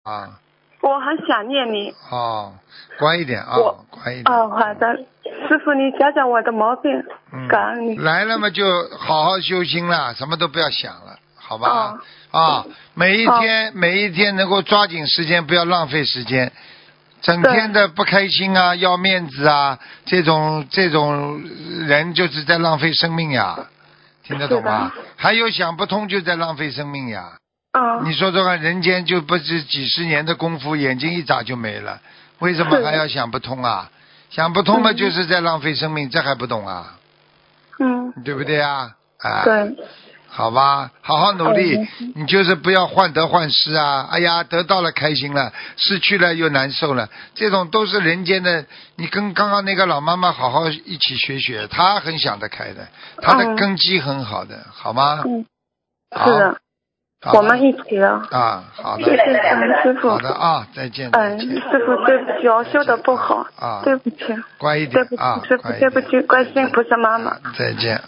啊。 我很想念你。 哦，乖一点啊，乖一点。 哦，好的，师傅你教教我的毛病，感恩你。 来了嘛就好好修心了，什么都不要想了，好吧？每一天能够抓紧时间，不要浪费时间。整天的不开心啊，要面子啊，这种人就是在浪费生命呀，听得懂吗？还有想不通就在浪费生命呀。你说这个人间就不是几十年的功夫，眼睛一眨就没了，为什么还要想不通啊？想不通嘛，就是在浪费生命，这还不懂啊？对不对啊？对。好吧，好好努力，你就是不要患得患失啊！哎呀，得到了开心了，失去了又难受了，这种都是人间的。你跟刚刚那个老妈妈好好一起学学，她很想得开的，她的根基很好的，好吗？ 是的，我们一起的。 好的。 谢谢师傅。 好的啊，再见。 师傅对不起，我修的不好，对不起。 乖一点对不起，师傅对不起，观世音菩萨妈妈。 再见。